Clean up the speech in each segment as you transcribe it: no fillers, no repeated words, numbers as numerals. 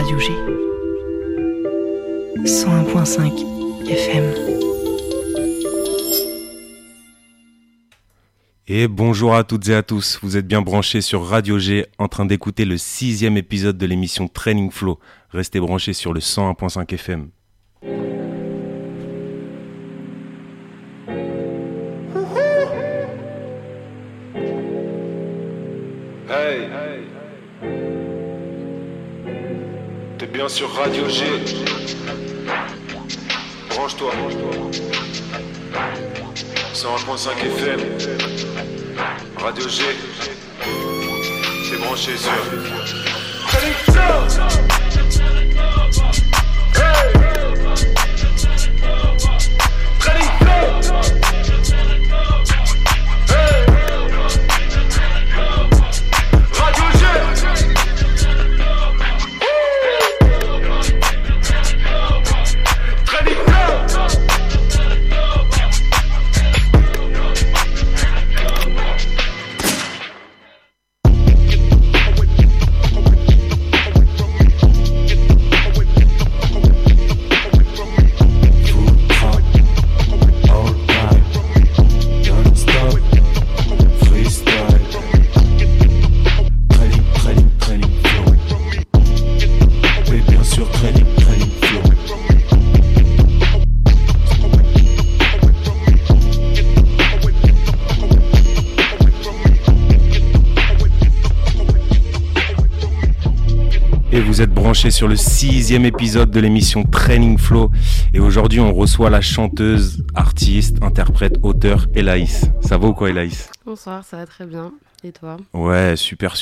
Radio G. 101.5 FM. Et bonjour à toutes et à tous, vous êtes bien branchés sur Radio G en train d'écouter le 6e épisode de l'émission Training Flow. Restez branchés sur le 101.5 FM. Hey, t'es bien sur Radio G. Branche-toi. 101.5 FM. Radio G. T'es branché sur Training Flow. Hey, Training Flow. Vous êtes branchés sur le 6e épisode de l'émission Training Flow et aujourd'hui on reçoit la chanteuse, artiste, interprète, auteure Elaïs. Ça va ou quoi Elaïs ? Bonsoir, ça va très bien. Et toi ? Ouais, super.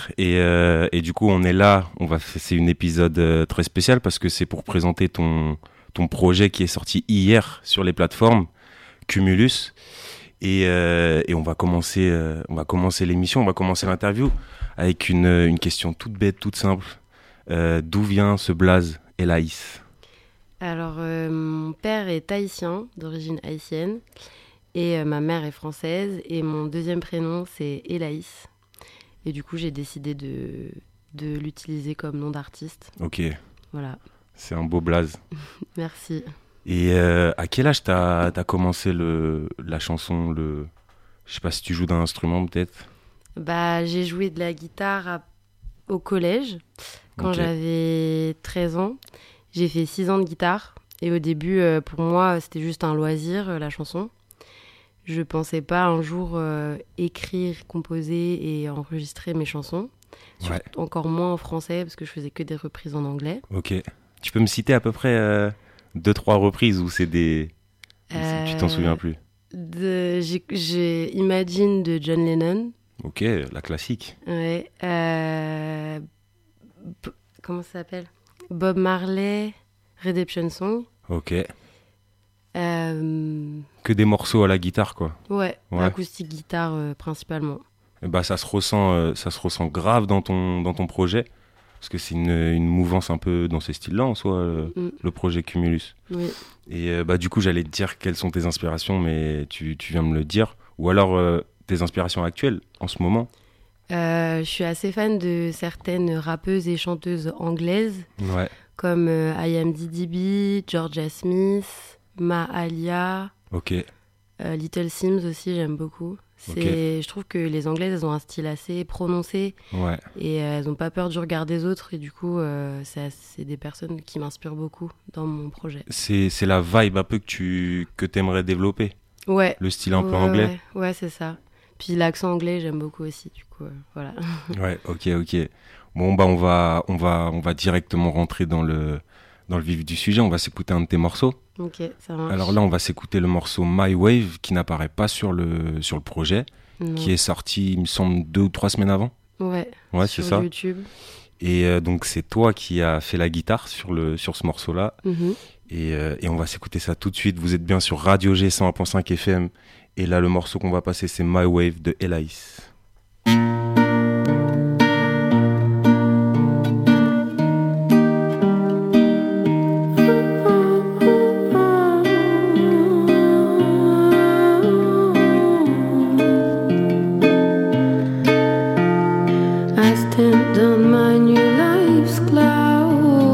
Et du coup on est là, c'est un épisode très spécial parce que c'est pour présenter ton projet qui est sorti hier sur les plateformes, Cumulus. Et on va commencer l'émission, on va commencer l'interview avec une question toute bête, toute simple. D'où vient ce blaze Elaïs ? Alors, mon père est tahitien, d'origine haïtienne, et ma mère est française, et mon deuxième prénom, c'est Elaïs. Et du coup, j'ai décidé de l'utiliser comme nom d'artiste. Ok. Voilà. C'est un beau blaze. Merci. Et à quel âge t'as commencé la chanson Je sais pas si tu joues d'un instrument, peut-être ? Bah, j'ai joué de la guitare au collège. Quand j'avais 13 ans, j'ai fait 6 ans de guitare. Et au début, pour moi, c'était juste un loisir, la chanson. Je pensais pas un jour écrire, composer et enregistrer mes chansons. Ouais. Encore moins en français, parce que je faisais que des reprises en anglais. Ok. Tu peux me citer à peu près 2-3 reprises où c'est des... Tu t'en souviens plus ? J'ai Imagine de John Lennon. Ok, la classique. Ouais. Comment ça s'appelle ? Bob Marley, Redemption Song. Ok. Que des morceaux à la guitare, quoi. Ouais. Acoustique guitare principalement. Et bah ça se ressent grave dans ton projet, parce que c'est une mouvance un peu dans ces styles-là en soi, le projet Cumulus. Oui. Et du coup j'allais te dire quelles sont tes inspirations, mais tu viens me le dire. Ou alors tes inspirations actuelles en ce moment. Je suis assez fan de certaines rappeuses et chanteuses anglaises, comme I Am DDB, Georgia Smith, Mahalia, Little Sims aussi, j'aime beaucoup. Je trouve que les anglaises, elles ont un style assez prononcé et elles n'ont pas peur du regard des autres, et du coup, c'est des personnes qui m'inspirent beaucoup dans mon projet. C'est la vibe un peu que t'aimerais développer. Ouais. Le style un peu anglais. Ouais, c'est ça. Puis l'accent anglais, j'aime beaucoup aussi, du coup, voilà. Ouais, ok. Bon, bah on va directement rentrer dans le vif du sujet. On va s'écouter un de tes morceaux. Ok, ça marche. Alors là, on va s'écouter le morceau My Wave, qui n'apparaît pas sur le projet, qui est sorti, il me semble, 2 ou 3 semaines avant. Ouais, c'est ça. Sur YouTube. Et donc, c'est toi qui as fait la guitare sur ce morceau-là. Mm-hmm. Et on va s'écouter ça tout de suite. Vous êtes bien sur Radio G 101.5 FM. Et là, le morceau qu'on va passer, c'est My Wave de Elaïs. I stand on my new life's cloud.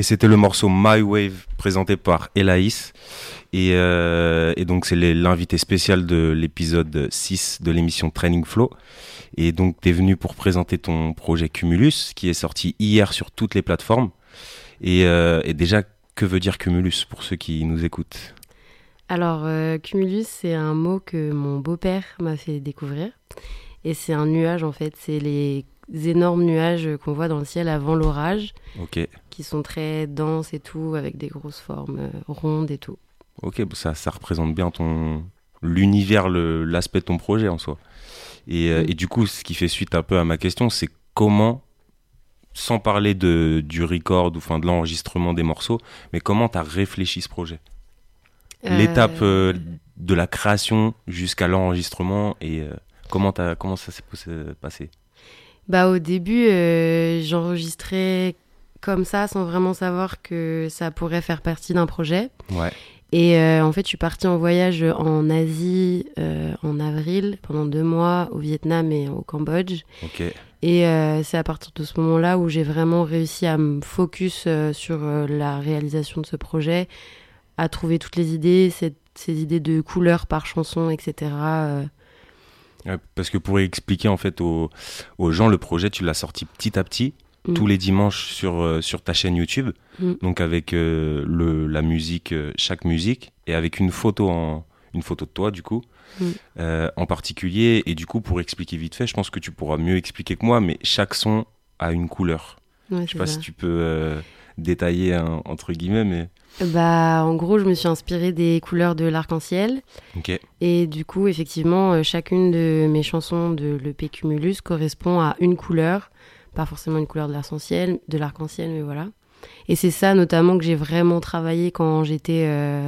c'était le morceau My Wave présenté par Elaïs. Et donc c'est l'invité spécial de l'épisode 6 de l'émission Training Flow. Et donc t'es venu pour présenter ton projet Cumulus qui est sorti hier sur toutes les plateformes. Et déjà, que veut dire Cumulus pour ceux qui nous écoutent ? Alors Cumulus, c'est un mot que mon beau-père m'a fait découvrir. Et c'est un nuage en fait, c'est les énormes nuages qu'on voit dans le ciel avant l'orage, qui sont très denses et tout, avec des grosses formes rondes et tout. Ok, ça représente bien l'univers, l'aspect de ton projet en soi. Et du coup, ce qui fait suite un peu à ma question, c'est comment, sans parler du record ou de l'enregistrement des morceaux, mais comment tu as réfléchi ce projet ? L'étape de la création jusqu'à l'enregistrement et comment ça s'est passé ? Au début, j'enregistrais comme ça sans vraiment savoir que ça pourrait faire partie d'un projet. Ouais. Et en fait, je suis partie en voyage en Asie en avril, pendant 2 mois, au Vietnam et au Cambodge. Ok. Et c'est à partir de ce moment-là où j'ai vraiment réussi à me focus sur la réalisation de ce projet, à trouver toutes les idées, ces idées de couleurs par chanson, etc. Parce que pour expliquer en fait aux gens, le projet, tu l'as sorti petit à petit, tous les dimanches sur ta chaîne YouTube, donc avec la musique, chaque musique, et avec une photo de toi du coup, en particulier. Et du coup, pour expliquer vite fait, je pense que tu pourras mieux expliquer que moi, mais chaque son a une couleur. Ouais, je sais pas si tu peux détailler entre guillemets, mais... En gros, je me suis inspirée des couleurs de l'arc-en-ciel. Okay. Et du coup, effectivement, chacune de mes chansons de l'EP Cumulus correspond à une couleur. Pas forcément une couleur de l'arc-en-ciel, mais voilà. Et c'est ça, notamment, que j'ai vraiment travaillé quand j'étais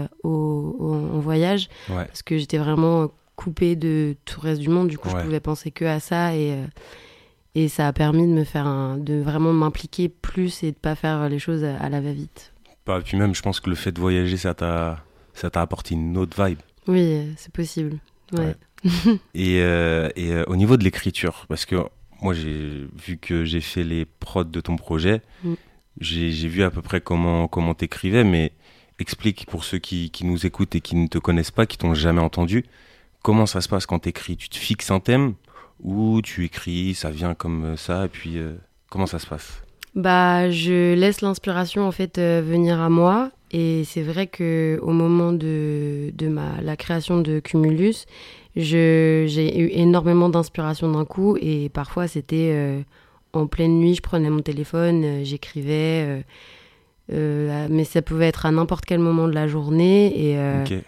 en voyage. Ouais. Parce que j'étais vraiment coupée de tout le reste du monde. Du coup, je pouvais penser que à ça. Et ça a permis de vraiment m'impliquer plus et de pas faire les choses à la va-vite. Et puis même, je pense que le fait de voyager, ça t'a apporté une autre vibe. Oui, c'est possible. Ouais. Et au niveau de l'écriture, parce que moi, vu que j'ai fait les prods de ton projet, j'ai vu à peu près comment t'écrivais, mais explique pour ceux qui nous écoutent et qui ne te connaissent pas, qui t'ont jamais entendu, comment ça se passe quand t'écris ? Tu te fixes un thème ou tu écris, ça vient comme ça, et puis comment ça se passe ? Je laisse l'inspiration en fait venir à moi, et c'est vrai que au moment de la création de Cumulus, j'ai eu énormément d'inspiration d'un coup, et parfois c'était en pleine nuit, je prenais mon téléphone, j'écrivais, mais ça pouvait être à n'importe quel moment de la journée,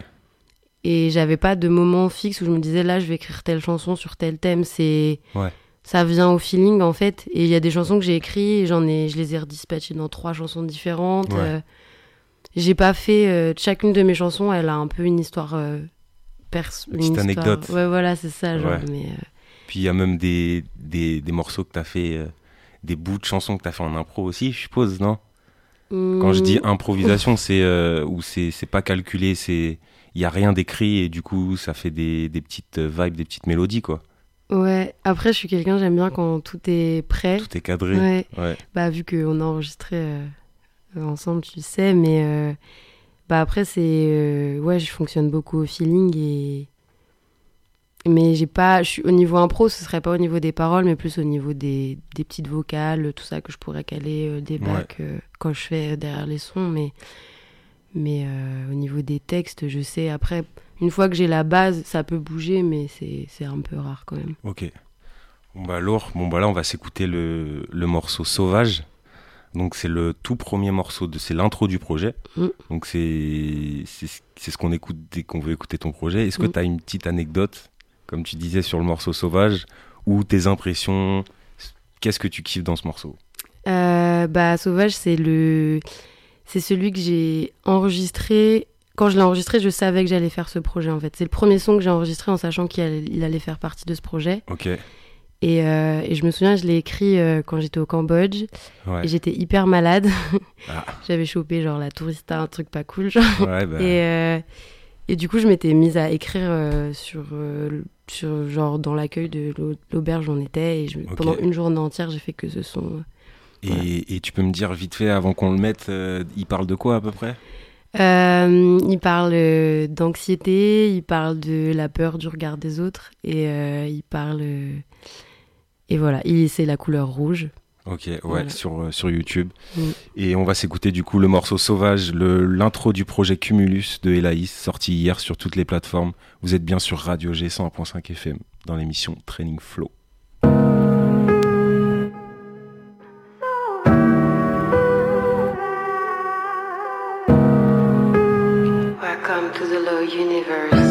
et j'avais pas de moment fixe où je me disais là je vais écrire telle chanson sur tel thème. Ça vient au feeling en fait, et il y a des chansons que j'ai écrites, je les ai redispatchées dans 3 chansons différentes. J'ai pas fait chacune de mes chansons, elle a un peu une histoire petite anecdote. Ouais, voilà, c'est ça, genre. Mais puis il y a même des morceaux que t'as fait, des bouts de chansons que t'as fait en impro aussi, je suppose, non ? Quand je dis improvisation, c'est où c'est pas calculé, il y a rien d'écrit, et du coup ça fait des petites vibes, des petites mélodies, quoi. Ouais, après je suis quelqu'un, j'aime bien quand tout est prêt. Tout est cadré. Ouais. Vu qu'on a enregistré ensemble, tu sais, mais après je fonctionne beaucoup au feeling, mais je suis au niveau impro, ce serait pas au niveau des paroles, mais plus au niveau des petites vocales, tout ça que je pourrais caler des bacs quand je fais derrière les sons, mais au niveau des textes, je sais après. Une fois que j'ai la base, ça peut bouger, mais c'est un peu rare quand même. Ok. Lourd. Là, on va s'écouter le morceau Sauvage. Donc, c'est le tout premier morceau, c'est l'intro du projet. Donc, c'est ce qu'on écoute dès qu'on veut écouter ton projet. Est-ce que tu as une petite anecdote, comme tu disais, sur le morceau Sauvage, ou tes impressions ? Qu'est-ce que tu kiffes dans ce morceau ? Sauvage, c'est celui que j'ai enregistré. Quand je l'ai enregistré, je savais que j'allais faire ce projet, en fait. C'est le premier son que j'ai enregistré en sachant qu'il allait faire partie de ce projet. Ok. Et je me souviens, je l'ai écrit quand j'étais au Cambodge. Ouais. Et j'étais hyper malade. J'avais chopé genre la tourista, un truc pas cool, genre. Ouais, et du coup, je m'étais mise à écrire sur genre dans l'accueil de l'auberge où on était. Et pendant une journée entière, j'ai fait que ce son Et tu peux me dire vite fait, avant qu'on le mette, il parle de quoi à peu près ? Il parle d'anxiété, il parle de la peur du regard des autres, et il parle... et voilà, c'est la couleur rouge. Ok, ouais, voilà. sur YouTube. Et on va s'écouter du coup le morceau Sauvage, l'intro du projet Cumulus de Elaïs, sorti hier sur toutes les plateformes. Vous êtes bien sur Radio G 100.5 FM, dans l'émission Training Flow. Welcome to the low universe.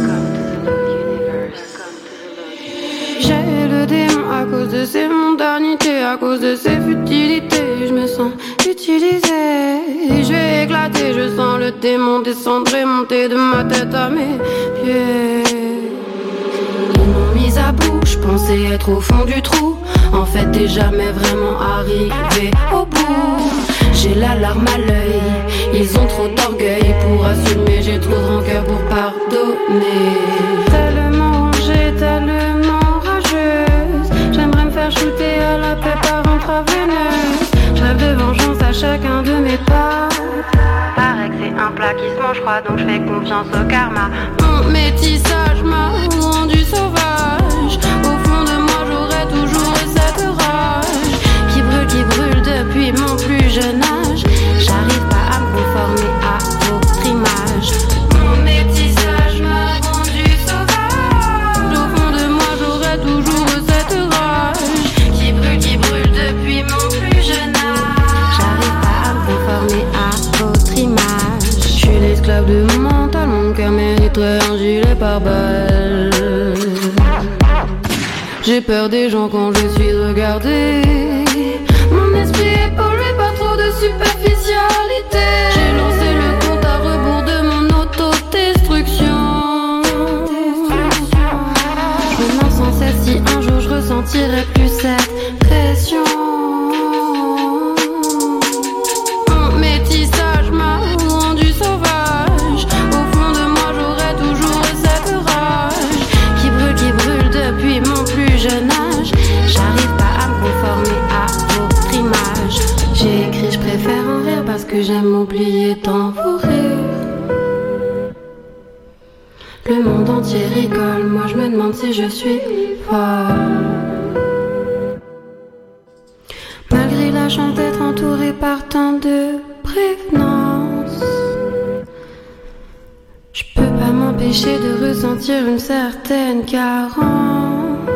J'ai le démon à cause de ses mondanités, à cause de ses futilités. Je me sens utilisée, je vais éclater. Je sens le démon descendre et monter de ma tête à mes pieds. Ils m'ont mise à bout, je pensais être au fond du trou. En fait, t'es jamais vraiment arrivé au bout. J'ai la larme à l'œil, ils ont trop d'orgueil pour assumer. J'ai trop de rancœur pour pardonner. Tellement rangée, tellement rageuse. J'aimerais me faire shooter à la paix par intraveineuse. Je rêve de vengeance à chacun de mes pas. Paraît que c'est un plat qui se mange froid, donc je fais confiance au karma. Mon métissage m'a rendu sauvage. Au fond de moi j'aurais toujours cette rage qui brûle depuis mon plus jeune âge. J'arrive pas à me conformer à votre image. Mon métissage m'a rendu sauvage. Au fond de moi j'aurais toujours cette rage qui brûle depuis mon plus jeune âge. J'arrive pas à me conformer à votre image. Je suis l'esclave de mon mental, mon cœur mériterait un gilet pare-balles. J'ai peur des gens quand je suis regardée. Mon esprit est pollué par trop de superficialité. J'ai lancé le compte à rebours de mon autodestruction. Je me demande sans cesse si un jour je ressentirai plus cette pression. Mon métissage m'a rendu sauvage. Au fond de moi j'aurais toujours cette rage qui brûle depuis mon plus jeune âge. J'arrive pas à me conformer à votre image. J'ai écrit je préfère en rire parce que j'aime oublier tant vos rires. Le monde entier rigole, moi je me demande si je suis folle. Malgré la chance d'être entourée par tant de prévenance, je peux pas m'empêcher de ressentir une certaine carence.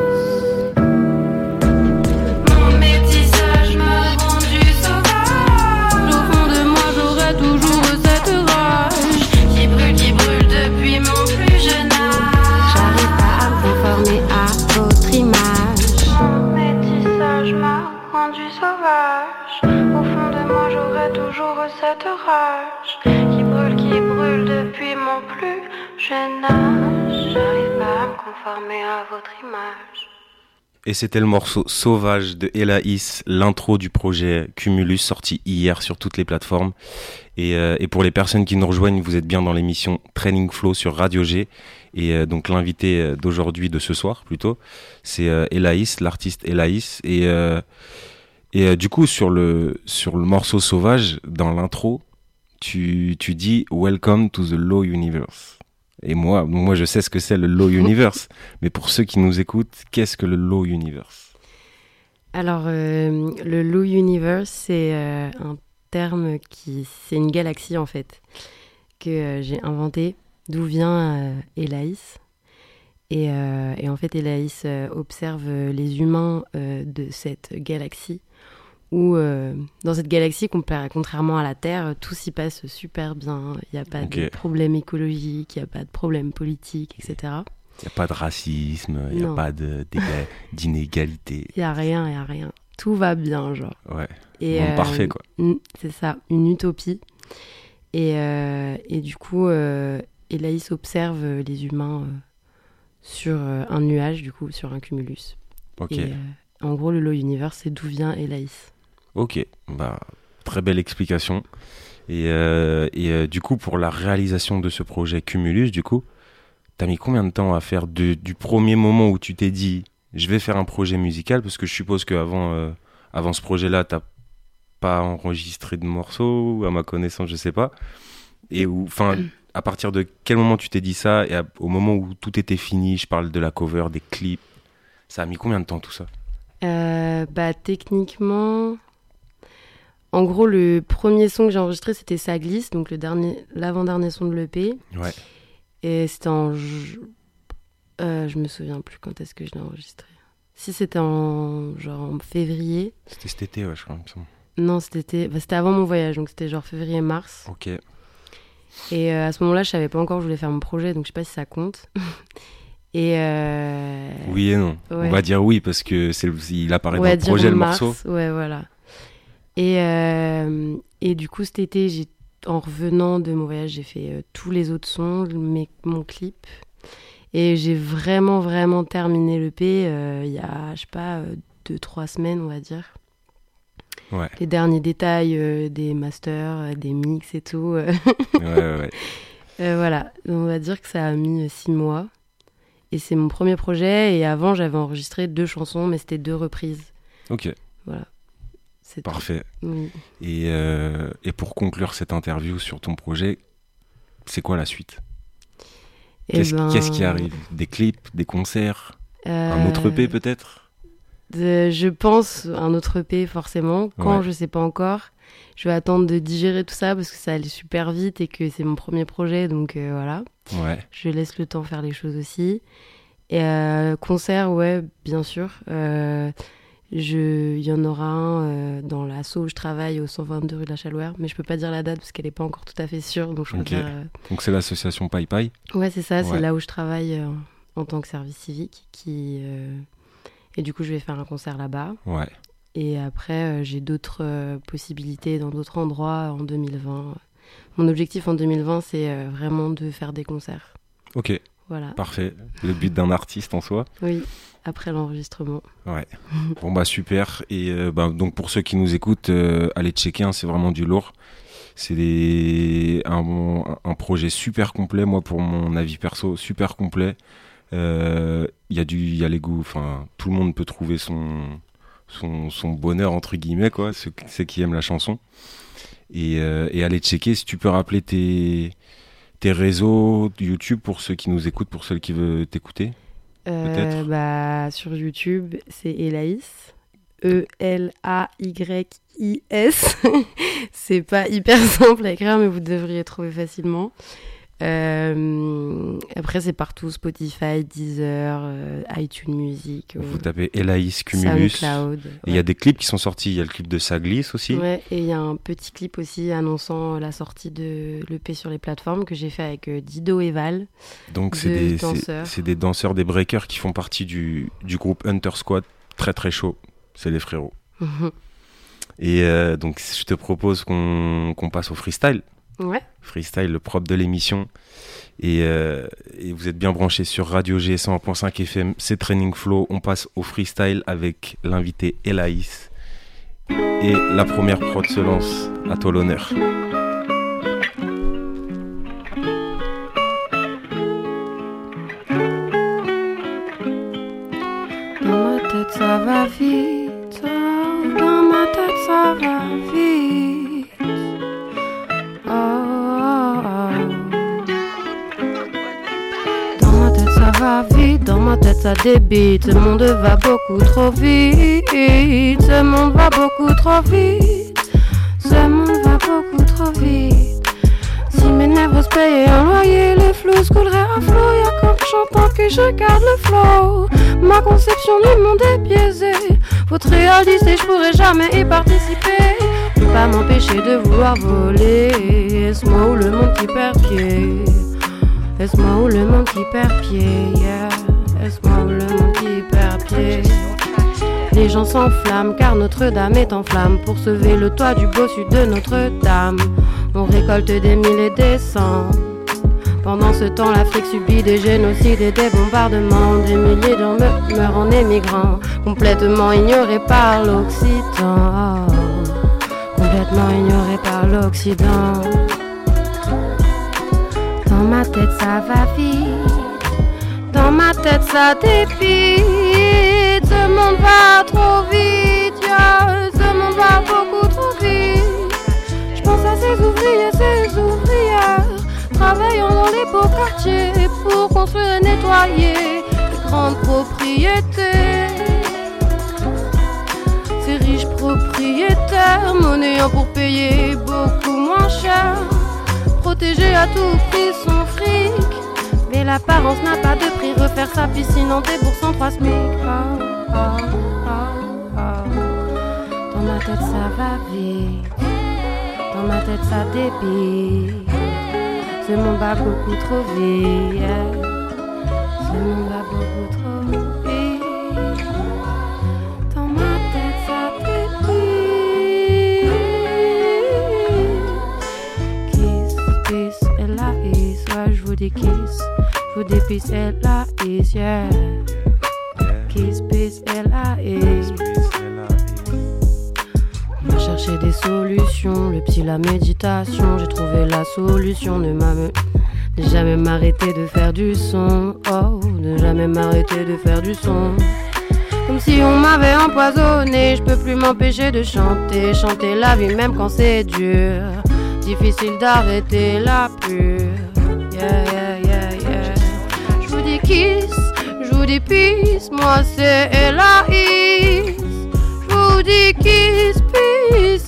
Mon métissage m'a rendu sauvage. Au fond de moi j'aurais toujours cette rage qui brûle depuis mon plus jeune âge. J'arrive pas à me conformer à votre image. Mon métissage m'a rendu sauvage. Au fond de moi j'aurais toujours cette rage qui brûle depuis mon plus jeune âge. J'arrive pas à me conformer à votre image. Et c'était le morceau Sauvage de Elaïs, l'intro du projet Cumulus, sorti hier sur toutes les plateformes. Et pour les personnes qui nous rejoignent, vous êtes bien dans l'émission Training Flow sur Radio G. Et donc l'invité d'aujourd'hui, de ce soir plutôt, c'est Elaïs, l'artiste Elaïs. Et du coup, sur le morceau Sauvage, dans l'intro, tu dis « Welcome to the Low Universe ». Et moi, je sais ce que c'est le Low Universe. Mais pour ceux qui nous écoutent, qu'est-ce que le Low Universe ? Alors, le Low Universe, c'est un terme c'est une galaxie en fait, que j'ai inventé, d'où vient Elaïs. Et en fait, Elaïs observe les humains de cette galaxie, où dans cette galaxie, contrairement à la Terre, tout s'y passe super bien. Il n'y a pas de problème écologique, il n'y a pas de problème politique, etc. Il n'y a pas de racisme, il n'y a pas d'inégalité. Il n'y a rien. Tout va bien, genre. Ouais, monde parfait, quoi. C'est ça, une utopie. Et du coup, Elaïs observe les humains sur un nuage, du coup, sur un cumulus. Ok. Et, en gros, le Low Universe, c'est d'où vient Elaïs. Ok, très belle explication. Et du coup, pour la réalisation de ce projet Cumulus, du coup, t'as mis combien de temps à faire du premier moment où tu t'es dit je vais faire un projet musical, parce que je suppose qu'avant ce projet-là, t'as pas enregistré de morceaux, à ma connaissance, je sais pas. Et à partir de quel moment tu t'es dit ça, et au moment où tout était fini, je parle de la cover, des clips, ça a mis combien de temps tout ça? Techniquement, en gros, le premier son que j'ai enregistré, c'était Ça glisse, donc l'avant-dernier son de l'EP. Ouais. Et c'était je me souviens plus quand est-ce que je l'ai enregistré. Si c'était en février. C'était cet été, ouais, je crois. Non, c'était avant mon voyage, donc c'était genre février-mars. Ok. Et à ce moment-là, je savais pas encore que je voulais faire mon projet, donc je sais pas si ça compte. Et oui et non. Ouais. On va dire oui parce que il apparaît dans le projet, le morceau. Ouais, voilà. Et du coup, cet été, en revenant de mon voyage, j'ai fait tous les autres sons, mon clip. Et j'ai vraiment, vraiment terminé l'EP il y a, je sais pas, 2-3 semaines, on va dire. Ouais. Les derniers détails des masters, des mix et tout. Ouais. Voilà, on va dire que ça a mis 6 mois. Et c'est mon premier projet. Et avant, j'avais enregistré 2 chansons, mais c'était 2 reprises. Ok. Voilà. C'est parfait. Oui. Et pour conclure cette interview sur ton projet, c'est quoi la suite? Qu'est-ce qui arrive? Des clips, des concerts, un autre EP peut-être? Je pense un autre EP forcément. Quand, je sais pas encore. Je vais attendre de digérer tout ça parce que ça allait super vite et que c'est mon premier projet, donc voilà. Ouais. Je laisse le temps faire les choses aussi. Et concert, ouais, bien sûr. Il y en aura un dans l'asso où je travaille au 122 rue de la Chalouère, mais je peux pas dire la date parce qu'elle est pas encore tout à fait sûre. Donc, donc c'est l'association Paille Paille? Ouais, c'est ça, c'est là où je travaille en tant que service civique. Et du coup, je vais faire un concert là-bas. Ouais. Et après, j'ai d'autres possibilités dans d'autres endroits en 2020. Mon objectif en 2020, c'est vraiment de faire des concerts. Ok. Voilà. Parfait. Le but d'un artiste en soi. Oui, après l'enregistrement. Ouais. Bon, bah super. Et donc pour ceux qui nous écoutent, allez checker, c'est vraiment du lourd. C'est un projet super complet, moi pour mon avis perso, super complet. Il y a les goûts, enfin tout le monde peut trouver son bonheur entre guillemets, quoi, ceux qui aiment la chanson. Et allez checker. Si tu peux rappeler tes réseaux YouTube pour ceux qui nous écoutent, pour ceux qui veulent t'écouter, peut-être. Sur YouTube, c'est Elaïs. E-L-A-Y-I-S. C'est pas hyper simple à écrire, mais vous devriez trouver facilement. Après, c'est partout, Spotify, Deezer, iTunes Music. Vous tapez Elaïs Cumulus. SoundCloud. Il y a des clips qui sont sortis. Il y a le clip de Ça glisse aussi. Ouais, et il y a un petit clip aussi annonçant la sortie de l'EP sur les plateformes que j'ai fait avec Dido et Val. Donc c'est des danseurs, des breakers qui font partie du groupe Hunter Squad. Très très chaud. C'est les frérots. Et donc je te propose qu'on passe au freestyle. Ouais. Freestyle, le propre de l'émission. Et vous êtes bien branchés sur Radio G 101.5 FM, c'est Training Flow. On passe au freestyle avec l'invité Elaïs. Et la première prod se lance. À toi l'honneur. Dans ma tête ça va vite, dans ma tête ça va vite. Dans ma tête ça va vite, dans ma tête ça débite. Ce monde va beaucoup trop vite, ce monde va beaucoup trop vite, ce monde va beaucoup trop vite. Si mes nerfs payaient un loyer, les flous se couleraient à flot. Y'a qu'en chantant que je garde le flow. Ma conception du monde est biaisée. Faut réaliser, je pourrais jamais y participer. Peux pas m'empêcher de vouloir voler. Est-ce moi ou le monde qui perd pied? Est-ce moi ou le monde qui perd pied? Yeah. Est-ce moi ou le monde qui perd pied? Les gens s'enflamment car Notre-Dame est en flammes. Pour sauver le toit du bossu de Notre-Dame, on récolte des mille et des cents. Pendant ce temps, l'Afrique subit des génocides et des bombardements. Des milliers d'hommes meurent en émigrant, complètement ignorés par l'Occident. Complètement ignorés par l'Occident. Dans ma tête ça va vite, dans ma tête ça dépite. Ce monde va trop vite, yeah. Ce monde va beaucoup trop vite. les beaux quartiers pour construire et nettoyer les grandes propriétés. Ces riches propriétaires monnayant pour payer beaucoup moins cher, protéger à tout prix son fric. Mais l'apparence n'a pas de prix, refaire sa piscine en déboursant 3 SMIC. Oh, oh, oh, oh. Dans ma tête ça va vite, dans ma tête ça débite. Ce monde va beaucoup trop vite, yeah. Ce monde va beaucoup trop vite. Dans ma tête ça débite. Kiss, peace, L.A.I.S. Ouais, je vous dis kiss, je vous dis peace, L.A.I.S. Yeah. Kiss, peace, L.A.I.S. On va chercher des solutions, le psy, la méditation. J'ai trouvé la solution, ne jamais m'arrêter de faire du son. Oh, ne jamais m'arrêter de faire du son. Comme si on m'avait empoisonné, je peux plus m'empêcher de chanter. Chanter la vie même quand c'est dur, difficile d'arrêter la pure. Yeah, yeah, yeah, yeah. Je vous dis kiss, je vous dis peace, moi c'est L.A.I.S. Je vous dis kiss, peace,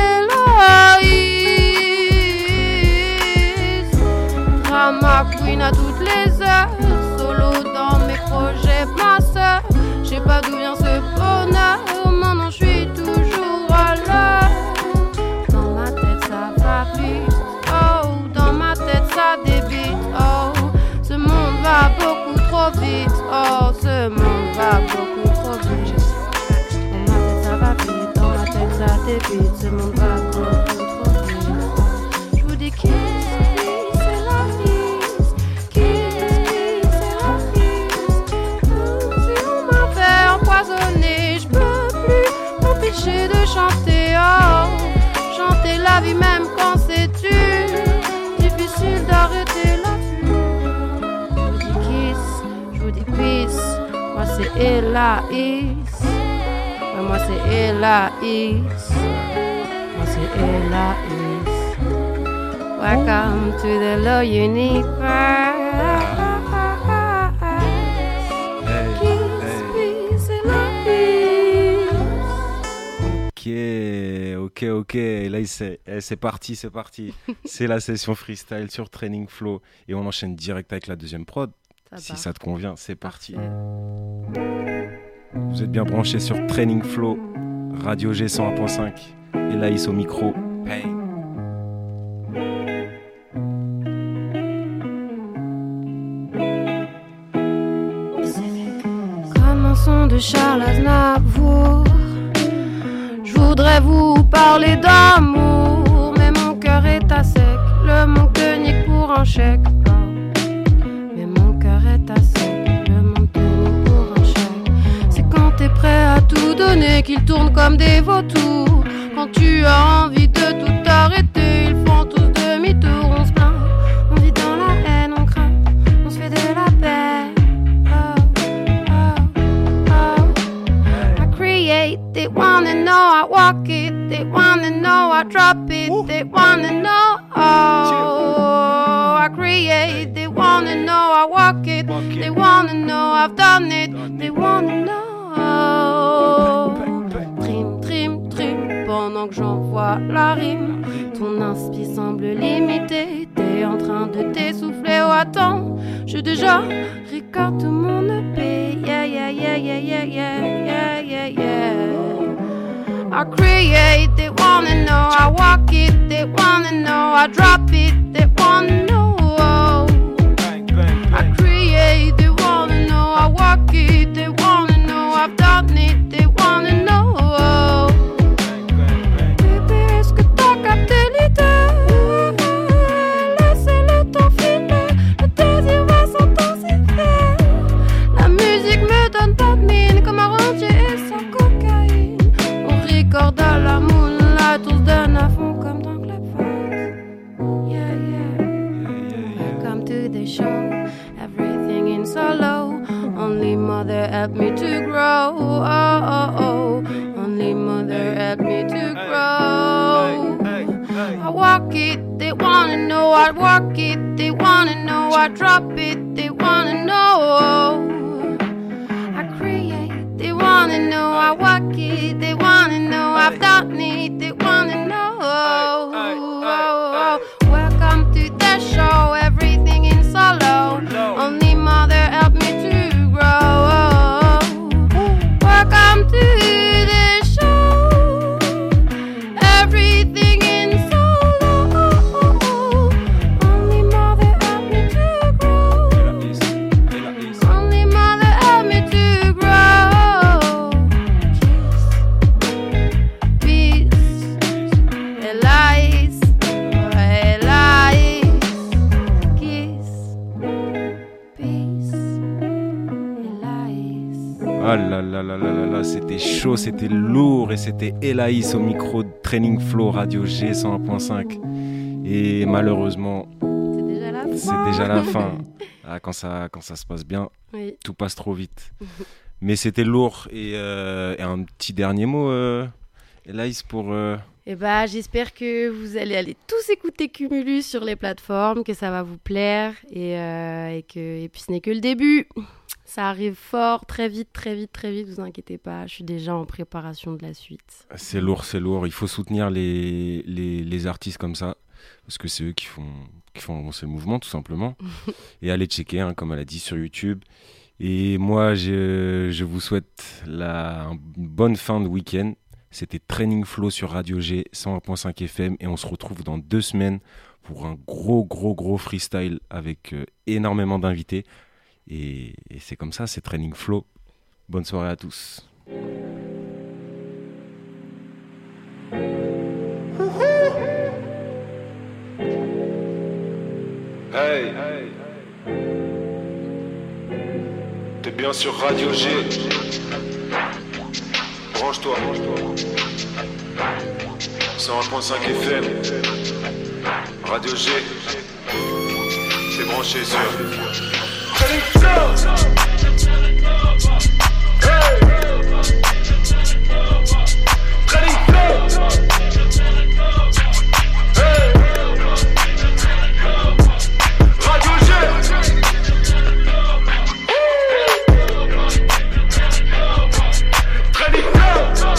L.A.I.S. Drama queen à toutes les heures, solo dans mes projets, ma soeur. Je sais pas d'où vient ce bonheur, maintenant je suis toujours à l'heure. Dans ma tête ça va vite, oh, dans ma tête ça débite, oh. Ce monde va beaucoup trop vite, oh, ce monde va beaucoup trop vite. Dans ma tête ça va vite, dans ma tête ça débite, ce monde va beaucoup trop vite. Je vous dis kiss, peace, L.A.I.S. Kiss, peace, L.A.I.S. Si on m'avait empoisonné, je peux plus m'empêcher de chanter, oh. Chanter la vie même quand c'est dur, difficile d'arrêter la vue. Je vous dis kiss, je vous dis peace, moi c'est L.A.I.S. Ouais, moi c'est L.A.I.S. Moi c'est L.A.I.S. Welcome to the low universe. Kiss, peace, L.A.I.S. Ok. Là, c'est parti. C'est la session freestyle sur Training Flow. Et on enchaîne direct avec la deuxième prod. Si ça te convient, c'est parti. Vous êtes bien branchés sur Training Flow, Radio G 101.5. Et L.A.I.S au micro. Hey. Comme un son de Charles Aznavour, je voudrais vous parler d'amour, mais mon cœur est à sec, le manque de nique pour un chèque. Mais mon cœur est à sec, le manque de nique pour un chèque. C'est quand t'es prêt à tout donner qu'ils tournent comme des vautours. Quand tu as envie de tout arrêter, ils font tous demi-tour. On se plaint, on vit dans la haine, on craint, on se fait de la peine. I create, they wanna know I walk it, they wanna know I drop it, they wanna know, oh. I create, they wanna know I walk it, they wanna know I've done it, they wanna know. Trim, pendant que j'envoie la rime, ton inspi semble limité, t'es en train de t'essouffler, oh attends, j'ai déjà récolte mon EP, yeah. I create, they wanna know I walk it, they wanna know I drop it, they wanna know. I create, they wanna know I walk it, they wanna know I've done it, they wanna know. Bébé, est-ce que t'as capté l'idée? Laissez le temps filer, le désir va s'intensifier. La musique me donne pas de mine comme un rentier et sans cocaïne. On recorde à la moonlight, on se donne à fond comme dans Club Fight. Yeah. Welcome to the show, everything in solo. Only mother helped me to grow. Oh. Only mother helped me to grow. I walk it, they wanna wanna know I work it, they wanna know I drop it, they wanna know I create, they wanna know I work it, they wanna know I've done it, they wanna know. Welcome to the show, everything in solo. Only mother help me to grow. Welcome to the show, everything in solo. Only mother help me to grow. Only mother help me to grow. Peace, Elias, Elias, kiss, peace, Elias. Ah là là là là là là, c'était chaud, c'était lourd et c'était Elaïs au micro de Training Flow Radio G 101.5. Et malheureusement, C'est déjà la fin. c'est déjà la fin. Ah, quand ça se passe bien, Oui. tout passe trop vite. Mais c'était lourd. Et un petit dernier mot, Elaïs, pour... Et bah, j'espère que vous allez aller tous écouter Cumulus sur les plateformes, que ça va vous plaire et puis ce n'est que le début. Ça arrive fort, très vite, vous inquiétez pas, je suis déjà en préparation de la suite. C'est lourd, c'est lourd. Il faut soutenir les artistes comme ça, parce que c'est eux qui font avancer le mouvement, tout simplement. Et allez checker, hein, comme elle a dit, sur YouTube. Et moi, je vous souhaite une bonne fin de week-end. C'était Training Flow sur Radio G 101.5 FM et on se retrouve dans 2 semaines pour un gros freestyle avec énormément d'invités. Et c'est comme ça, c'est Training Flow. Bonne soirée à tous. Hey, t'es bien sur Radio G. Branche-toi. 101.5 FM. Radio G. T'es branché sur Training Flow. Hey. Training Flow. Hey. Radio G. Training Flow.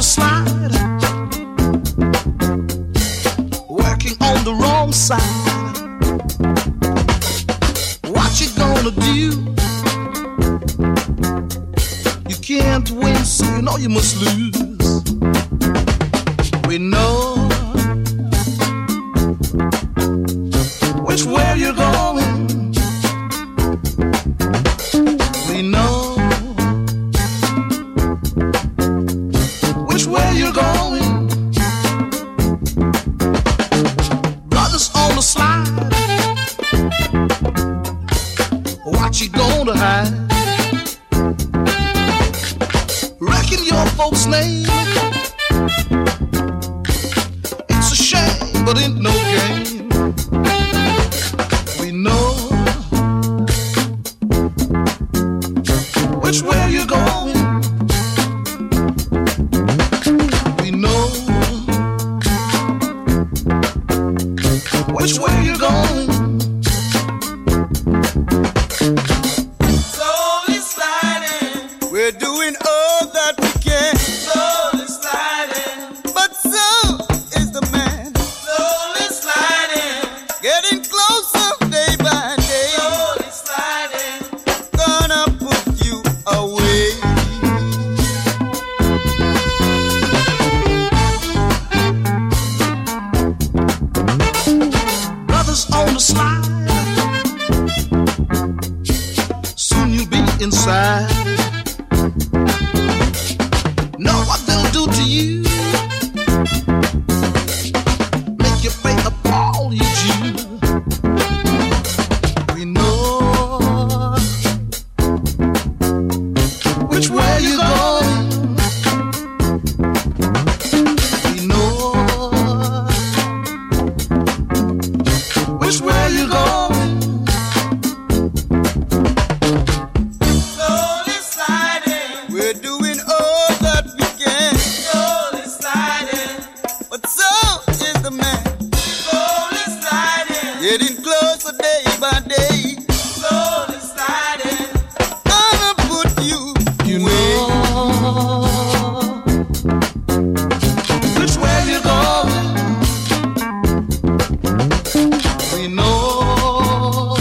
slide, working on the wrong side. What you gonna do? You can't win, so you know you must lose. We know which way you're going. We know which way you're going. Brothers on the slide, what you gonna hide? Wrecking your folks' name. It's a shame, but ain't no game. We know which way you're going. We know which way you're going. Slowly sliding, we're doing all that we can. Slowly sliding, but so is the man. Slowly sliding, getting closer day by day. Slowly sliding, gonna put you away. Brothers on the slide, soon you'll be inside. Know what they'll do to you, make you pay up all you due. We know which way you're going. We know which way you're going. Slowly sliding, we're doing all that we can. Slowly sliding, but so is the man. Slowly sliding, getting closer day by day. Slowly sliding, gonna put you away. Which way you going? We know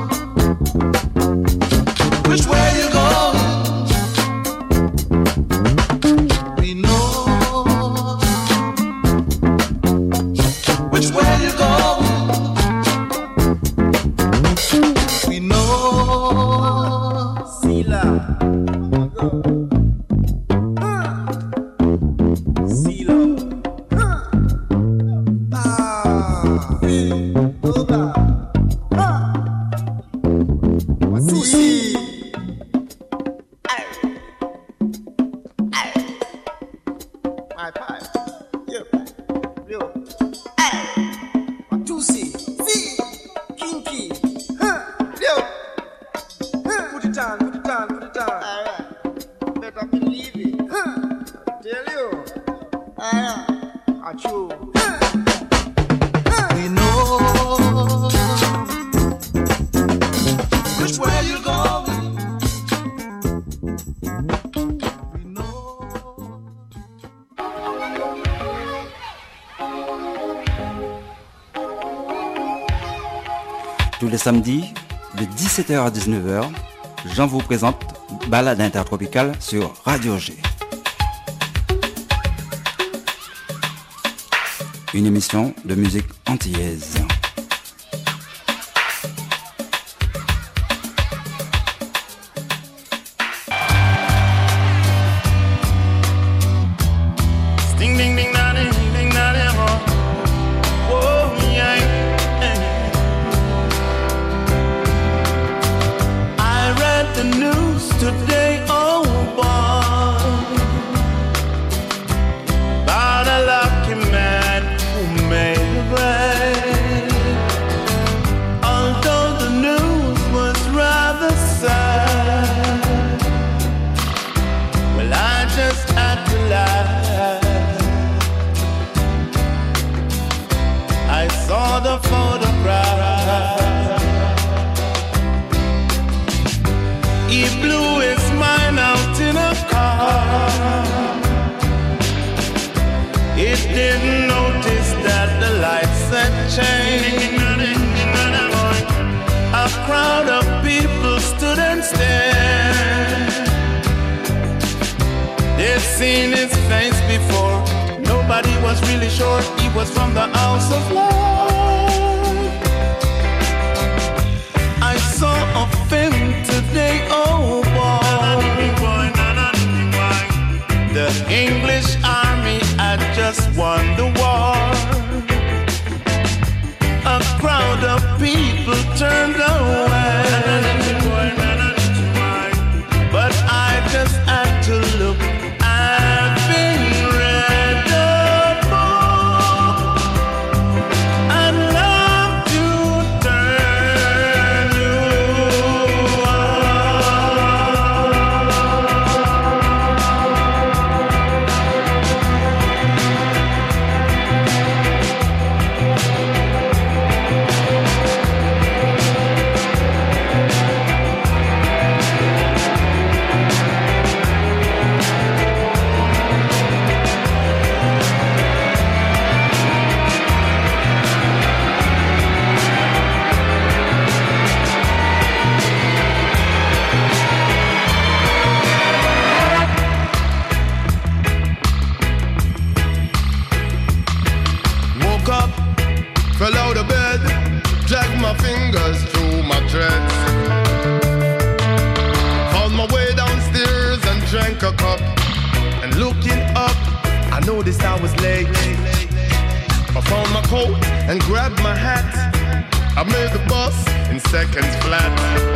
which way you going. We know which way you going. We know. Sila. Silo. Oba. Susi. My pipe. Your pipe. Yo. Tusi. Si. Kinky. Yo. Put it on, put it on, put it on. Alright. Better believe it. Tell you. Alright. Achoo. We know which way you're going. We know. Tous les samedis, de 17h à 19h, Jean vous présente Balade intertropicale sur Radio G. Une émission de musique antillaise. Ding ding ding da ding da ding oh. Whoa, yeah. I read the news today, oh boy, about a lucky man who made it right. Although the news was rather sad, well I just had to laugh. I saw the photograph. He blew his mind didn't notice that the lights had changed. A crowd of people stood and stared. They'd seen his face before. Nobody was really sure he was from the house of love. I saw a film today, oh boy. The English army had just won the war. A crowd of people turned away, but I just had to look. Having read a book, I'd love to turn you fell out of bed, dragged my fingers through my dress. Found my way downstairs and drank a cup. And looking up, I noticed I was late. I found my coat and grabbed my hat. I made the bus in seconds flat.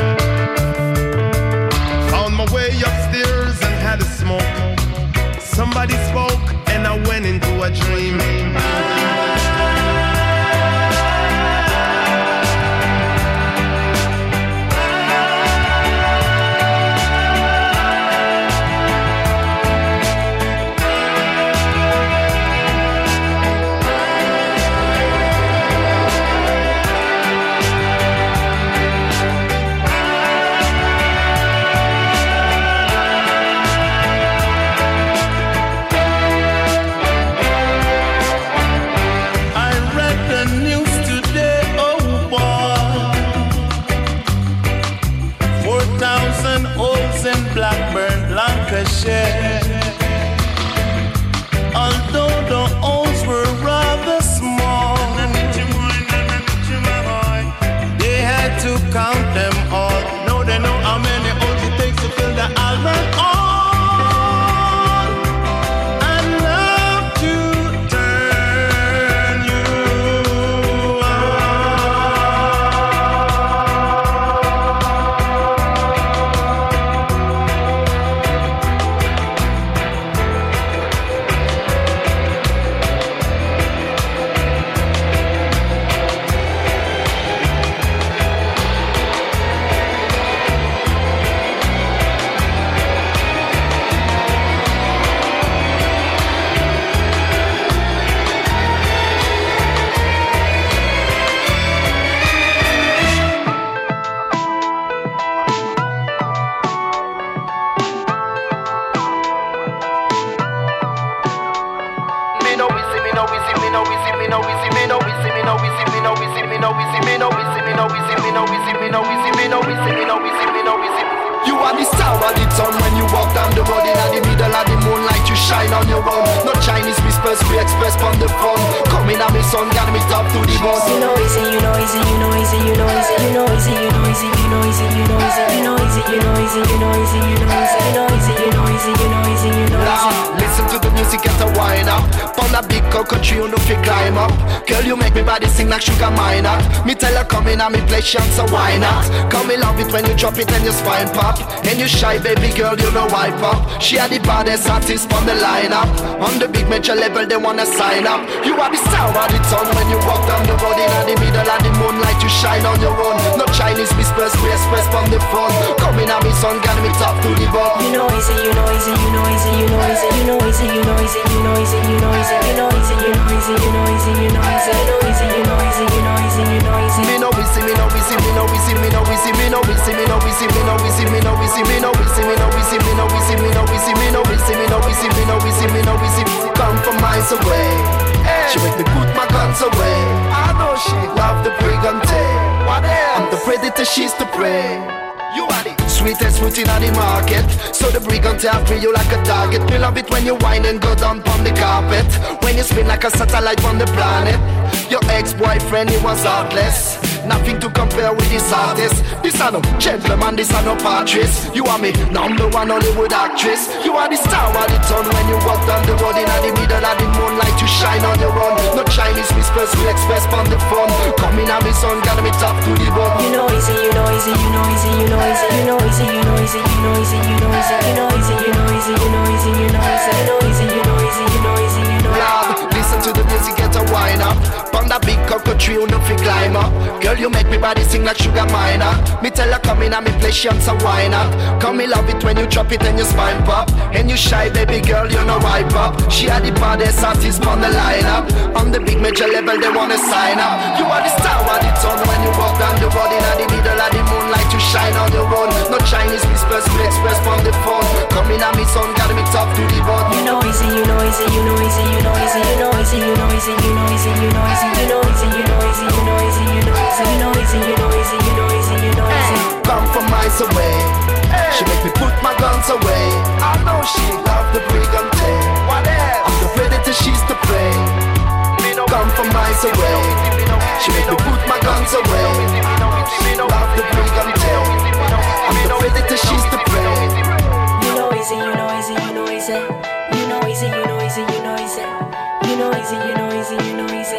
Found my way upstairs and had a smoke. Somebody spoke and I went into a dream. Blackburn, Lancashire. Although the holes were rather small, they had to count them all. Now they know how many holes it takes to fill the Albert Hall. I'd love to turn you You are the star of the town when you walk down the road. In the middle of the moonlight you shine on your own. No Chinese whispers we express on the phone. Coming at me son, got me top to the bone. You know easy, you know easy, you know easy, you know easy, you know easy, you know easy, you know easy, you know easy, you know easy, you know easy, you know easy, you know easy, you know easy, you know easy, you know easy, you know easy. Listen to the music, get a wine up. On a big country, you know if you climb up. Girl, you make me body sing like Sugar Minor. Me tell her come in and me play chance, so why not? Come me love it when you drop it and your spine pop. And you shy baby girl, you know why pop. She had the baddest artist from the lineup. On the big major level, they wanna sign up. You are the star of the town when you walk down the road. In the middle of the moonlight, you shine on your own. No Chinese whispers, we express from the phone. Coming at me son, got me top to the bone. You know easy, you know easy, you know easy, you know easy, you know easy, you know easy, you know easy, you know easy, you know easy, you know easy, you know easy, you know easy, you know easy, you know easy, you know easy, you know easy. Me know easy, me know easy, me know easy, me know easy, me know easy, me know easy, me know easy, me know easy, me know easy, me know easy, me know easy, me know easy, me know easy, me know easy, me know easy, me know easy. Come from miles away. she used to pray. You are the sweetest fruit in the market. So the brigand after you like a target. Me love it when you whine and go down on the carpet. When you spin like a satellite on the planet. Your ex-boyfriend, he was heartless. Nothing to compare with this artist. This are no gentleman, this are no Patrice. You are me number one Hollywood actress. You are the star of the town when you walk down the road. In the middle of the moonlight you shine on your own. No Chinese whispers we express on the phone. Coming on me son, gotta be tough to the bone. You know easy, you know easy, you know easy, you know easy, you know easy, you know easy, you know easy, you know easy, you know easy, you know easy, you know easy, you know easy, you know easy, you know easy, you know easy, you know easy. Lord, listen to the music, get a wine up. Pound that big cocoa tree, you know fi climb up. Girl, you make me body sing like Sugar Minor. Me tell her come in and me play she and some wine up. Come me love it when you drop it and your spine pop. And you shy baby girl, you know wipe up. She had the baddest artist on the lineup. On the big major level they wanna sign up. You are the star of the town when you walk down the road. In the middle of the moonlight you shine on your own. No Chinese whispers we express on the phone. Come in and me son, gotta be tough to the bone. You know easy, you know easy, you know easy, you know easy, you know easy, you know easy, you know easy, you know easy, you know easy, you know easy, you know easy, you know easy, you know easy, you know easy, you know easy, you know easy. Come from miles away. She make me put my guns away. I know she love the brigante. I'm the predator, she's the prey. Come from miles away. She make me put my guns away. Love the brigante. I'm the predator, she's the prey. You know easy, you know easy, you know easy. You know easy, you know easy, you know easy. You know easy, you know easy, you know easy.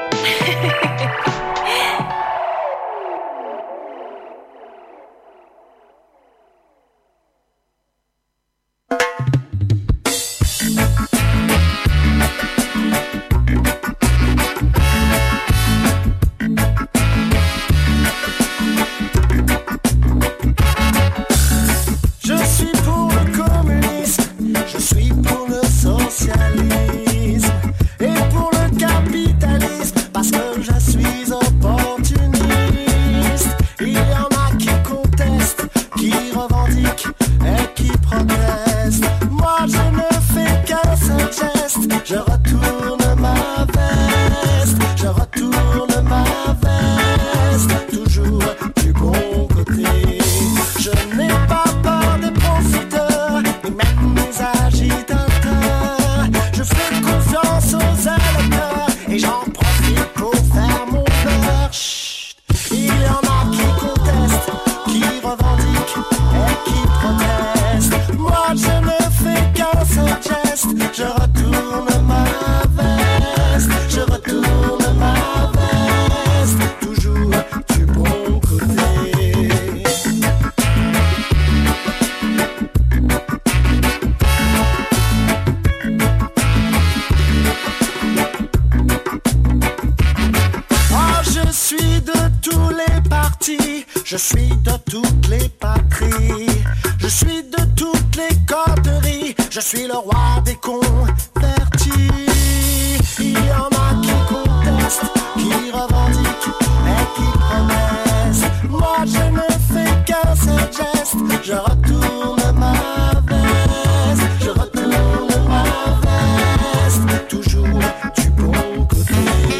Je suis de toutes les patries, je suis de toutes les coteries, je suis le roi des convertis. Il y en a qui contestent, qui revendiquent et qui promettent. Moi je ne fais qu'un seul geste, je retourne ma veste, je retourne ma veste, toujours du bon côté.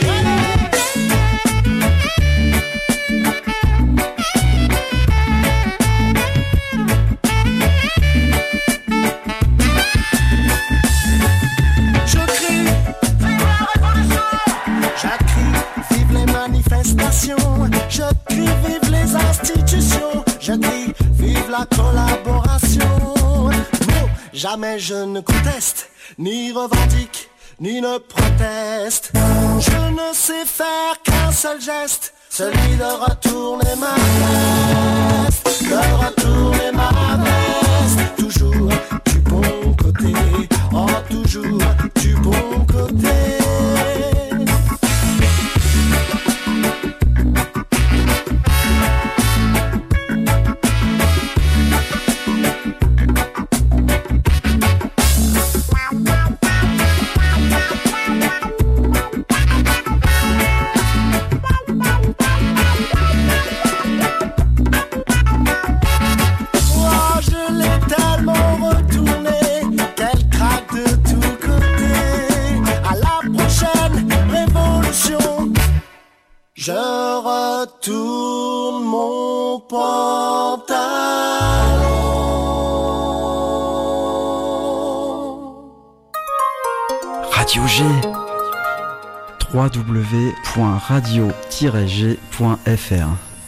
Je crie vive les institutions, je crie vive la collaboration. Non, jamais je ne conteste, ni revendique, ni ne proteste. Je ne sais faire qu'un seul geste, celui de retourner ma veste, de retourner ma veste. Toujours du bon côté, oh toujours du bon côté. Je retourne mon pantalon. Radio G. www.radio-g.fr.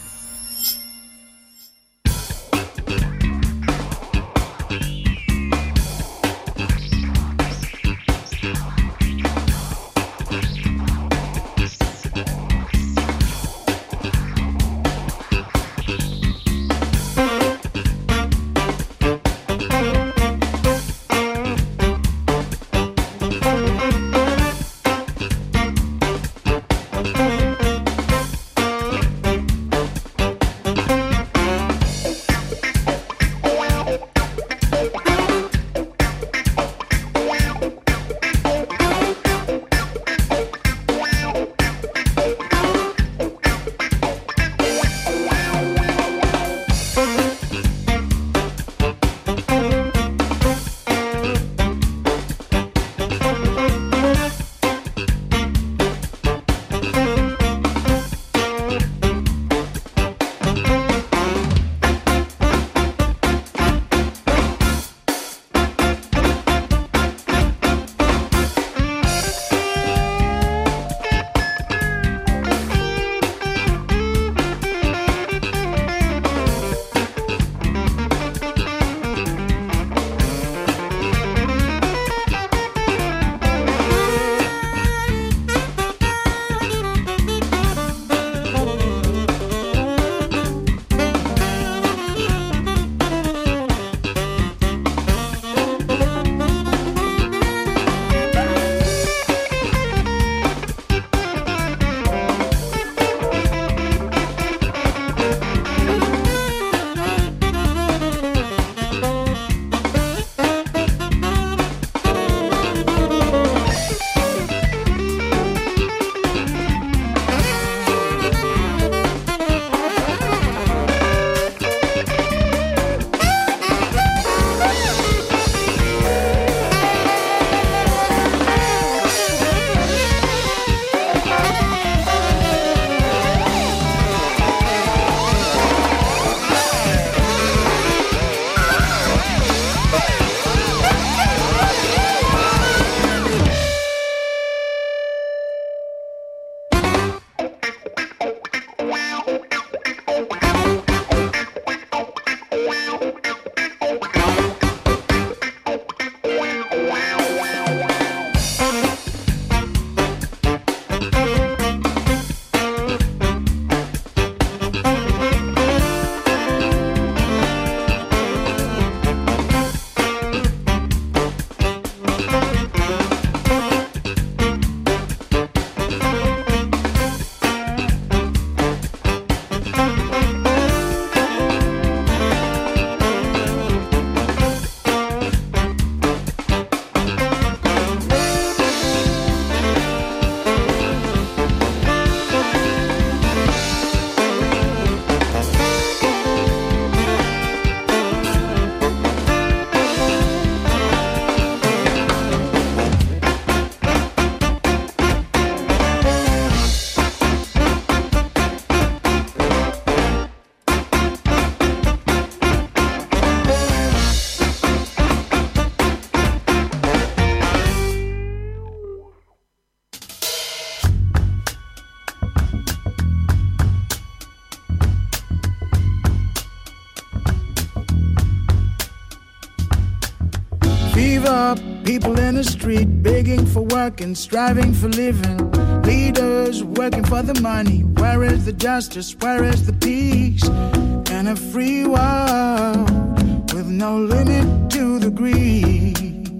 up, people in the street begging for work and striving for living. Leaders working for the money. Where is the justice? Where is the peace? And a free world with no limit to the greed.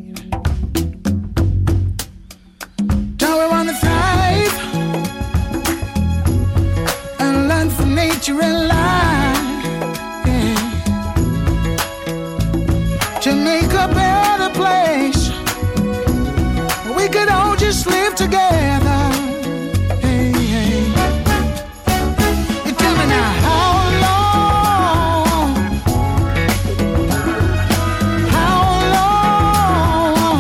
Don't we want to thrive and learn from nature and life, yeah, to make a better place where we could all just live together. Hey, hey. You tell me now, how long? How long?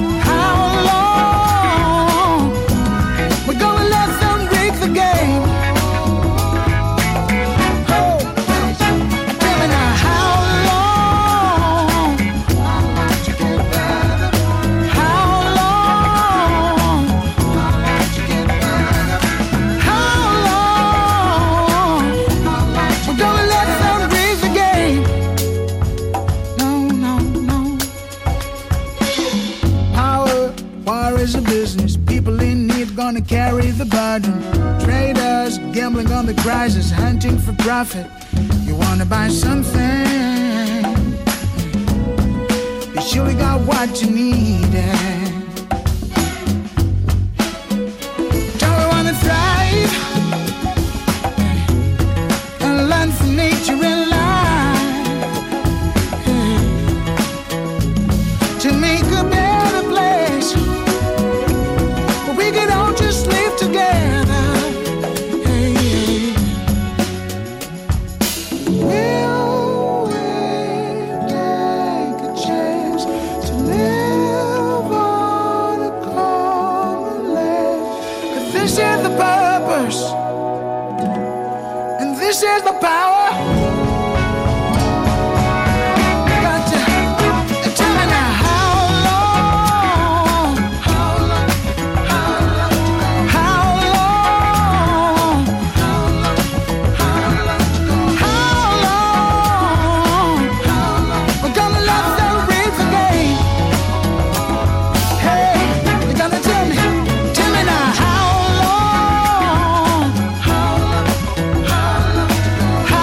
How long? We're gonna let them break the game. War is a business, people in need gonna carry the burden. Traders gambling on the crisis, hunting for profit. You wanna buy something, you surely got what you need. Don't we wanna thrive and learn from nature and life to make a better place where we could all just live together. Will we take a chance to live on a common land? 'Cause this is the purpose and this is the power. How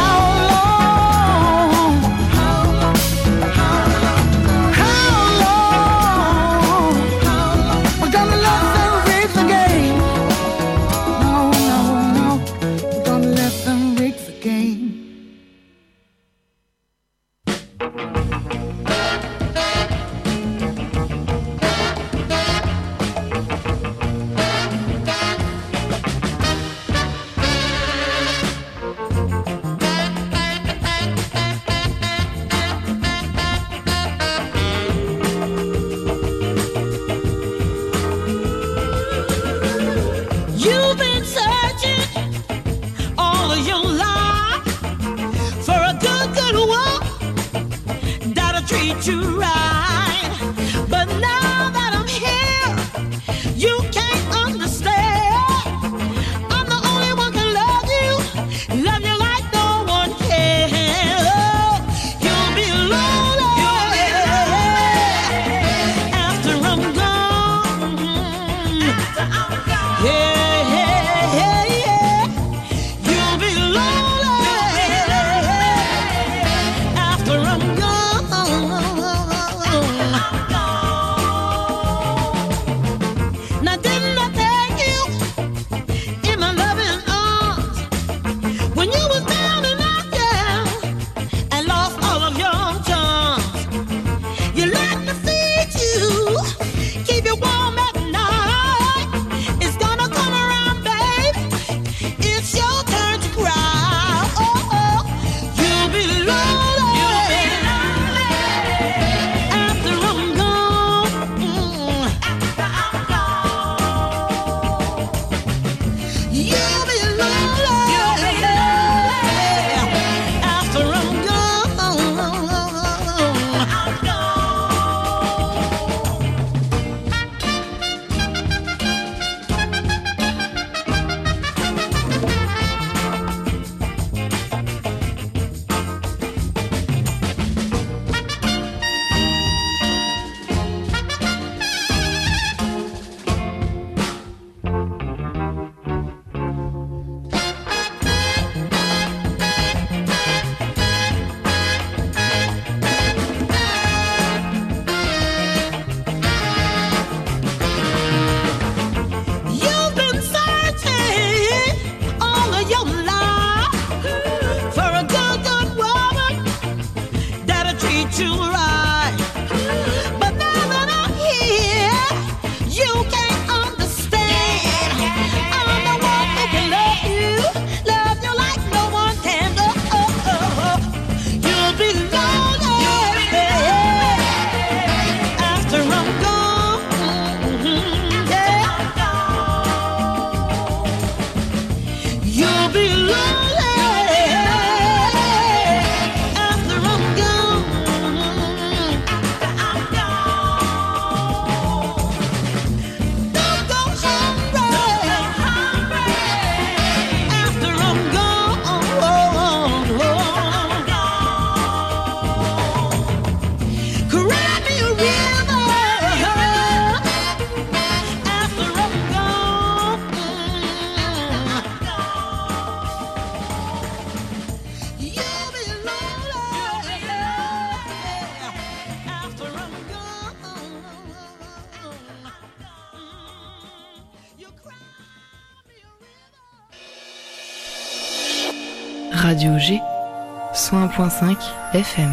Radio G, 101.5 FM.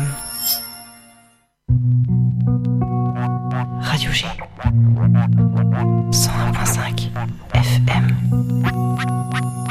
Radio G, 101.5 FM.